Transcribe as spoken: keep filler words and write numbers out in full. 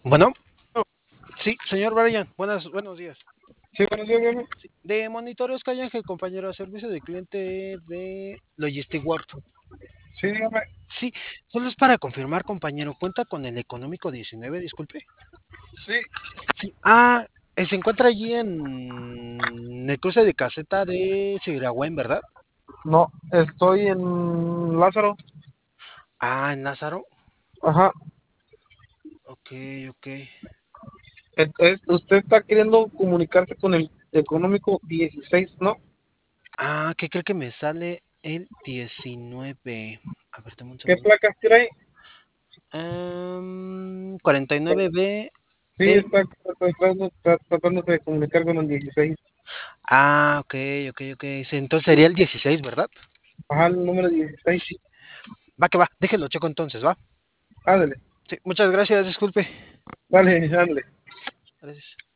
Bueno, sí, señor Brian, buenas, buenos días. Sí, buenos días, dígame. Sí, de Monitores Calle Ángel, compañero, servicio de cliente de Logistic World. Sí, dígame. Sí, solo es para confirmar, compañero, ¿cuenta con el económico diecinueve? Disculpe. Sí, Sí, ah, eh, se encuentra allí en el cruce de caseta de Sigüenza, ¿verdad? no, estoy en Lázaro. Ah, en Lázaro. Ajá. Ok, ok. Entonces, usted está queriendo comunicarse con el económico dieciséis, ¿no? Ah, ¿qué cree que me sale el diecinueve? A ver, dame un ¿Qué segundo. placas trae? Um, cuarenta y nueve B Sí, de... está tratando, está tratándose de comunicar con el dieciséis. Ah, ok, ok, ok. Sí, entonces sería el dieciséis, ¿verdad? Ajá, el número dieciséis. Sí. Va que va. Déjenlo checo entonces, ¿va? Ándale, Sí, muchas gracias, disculpe. dale, ándale. Gracias.